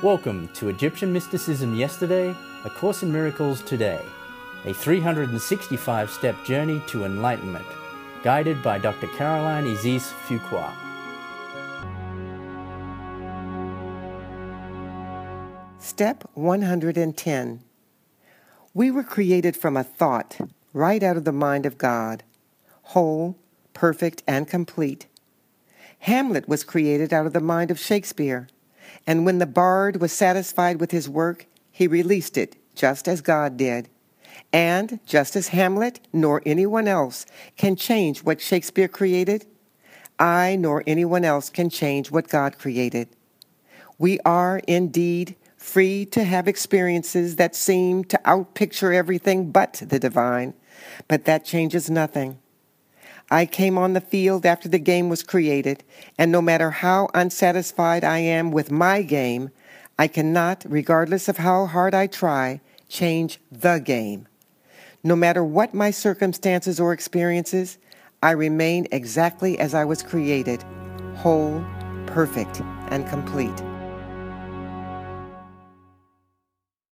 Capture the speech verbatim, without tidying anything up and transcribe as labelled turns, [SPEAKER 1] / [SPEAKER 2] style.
[SPEAKER 1] Welcome to Egyptian Mysticism Yesterday, A Course in Miracles Today, a three hundred sixty-five step journey to enlightenment, guided by Doctor Caroline Isis Fuqua.
[SPEAKER 2] Step one hundred ten. We were created from a thought, right out of the mind of God, whole, perfect, and complete. Hamlet was created out of the mind of Shakespeare, and when the bard was satisfied with his work, he released it, just as God did. And just as Hamlet nor anyone else can change what Shakespeare created, I nor anyone else can change what God created. We are indeed free to have experiences that seem to outpicture everything but the divine, but that changes nothing. I came on the field after the game was created, and no matter how unsatisfied I am with my game, I cannot, regardless of how hard I try, change the game. No matter what my circumstances or experiences, I remain exactly as I was created, whole, perfect, and complete.